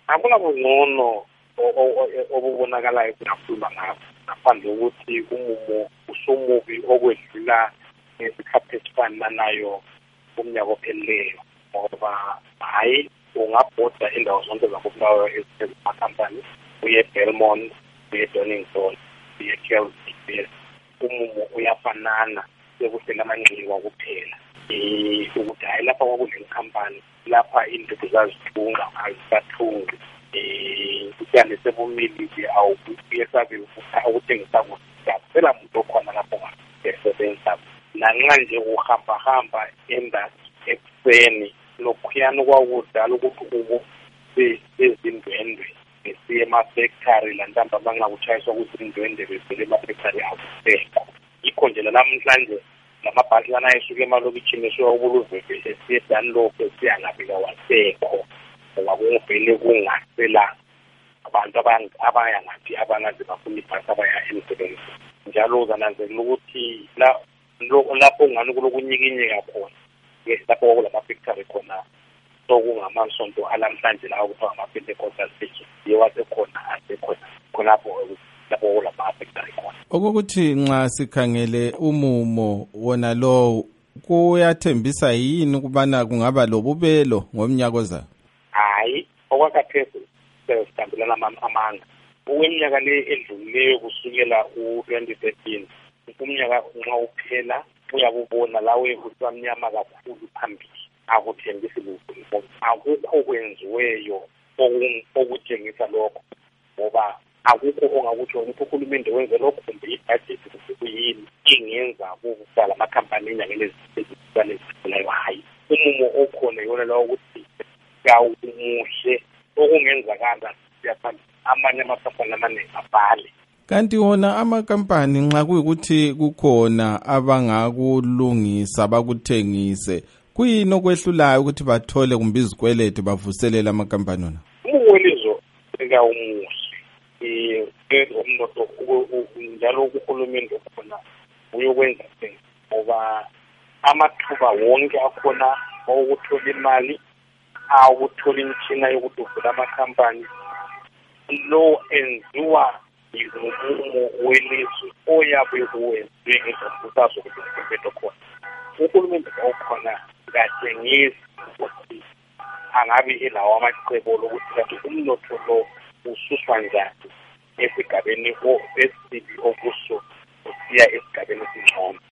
Akunabungcono obubonakalayo kungakhuluma ngakho ngaphandle kokuthi umumo usumubi okwedlula isikhathi esifana nayo umnyaka ophelileyo, ngoba hayi ungabhoda indawo zonke zakubulawayo ezimakhampani, uye Belmont, uye Donington, uye Kelvin, umumo uyafanana, sekuhlala amanxiwa kuphela. Ukuthi hayi lapha kwakunenkampani, lapha into zazithunga azisathungi, utshani sebumilile awuyesabe ukuthengisa kuhle. Phela muntu okhona lapho ngasebenza nanxa nje uhamba ekuseni lokhuyana kwakudala ukuthi ubo bezindwendwe besiye emafactory lantamba bangakuchayiswa kuzindwendwe bevele emafactory akusekho. Yikho nje namhlanje lamabhasi lana esuke emalokitshini esuka kubuluveve esiye Dunlop esiya ngaphi kawasekho, ngoba kungivele kungasela abantu abaya ngaphi abangaze bafuna ibhasi abaya emsebenzini. Njalo uzananzelela ukuthi lapho ungani kulokunyikinyeka khona, lapho kwakulamafactory khona sokungamasonto alamhlanje lawo kuthiwa ngama-Pentecostal church, yewasekhona asekhona khonapho lapho kulamafactory khona. Okokuthi nxa sikhangele umumo wona lo kuyathembisa yini ukubana kungaba lobubelo ngomnyaka ozayo? Hayi, okwakhathesi sesihambelana amanga. Okweminyaka le edlulileyo kusukela u-2013, umnyaka nxa uphela uyakubona lawe usamnyama kakhulu phambili, akuthembisi lutho. Akukho kwenziweyo okutshengisa lokho, ngoba akukho ongakutsho ukuthi uhulumende wenze lokho kumbe ibhajethi kumbe kuyini ingenza kuqala amakhampani enyangeni ezizalayo. Hayi, umumo okhona yona lawo ukuthi kawumuhle, okungenzakala siyaphambili amanye amakhampani amaningi abhale. Kanti wona amakampani nxa kuyikuthi kukhona abangakulungisa bakuthengise, kuyini okwehlulayo ukuthi bathole kumbe izikweleti bavuselele amakampani wona? Umwelizo ekawumuhle umnotho njalo uhulumende khona uyokwenza ngoba amathuba wonke akhona okuthola imali, awukuthola imitshina yokuthi uvula amakampani, lo enziwa umumo welizwe oyabe uwenziwe ngezombuthazo zokuthi umthetho khona. Uhulumende okhona kathengisi ukuthi angabe elawo amacebo lokuthi kanti umnotho lo ususwa njani esigabeni esibi okuso usiya esigabeni esingcono.